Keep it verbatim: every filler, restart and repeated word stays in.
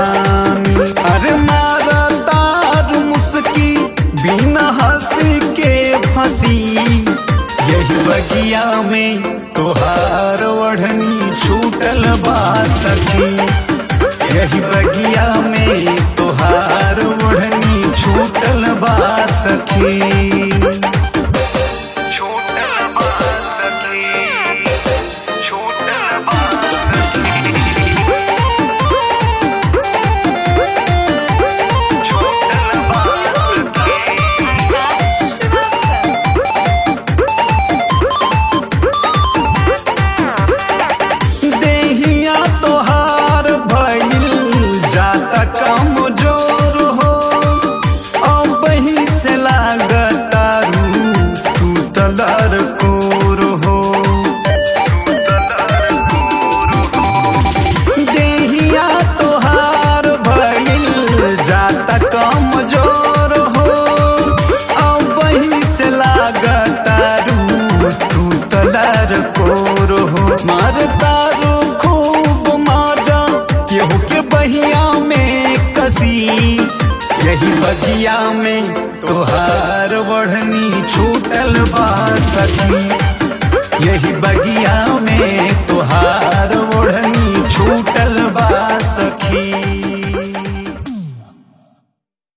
जवानी। अरे मारा तार मुस्की बिना हंसी के फंसी, यही बगिया में तोहार ओढ़नी छूटल बा सखी। यही बगिया में तोहार ओढ़नी छूटल बा सखी। छूटल बा सखी, छूटल बा सखी, छूटल बा सखी। देहिया तोहार भइल जाता कमजोर हो, अब ही से लागतारू तू तलर कोर हो। देहिया तोहार भइल जाता कमजोर हो, अब ही से लागतारू तू तलर कोर हो। मारतारू खूब माजा केहू के बहिया में कसी, यही बगिया में तोहार ओढ़नी छूटल बा सखी। यही बगिया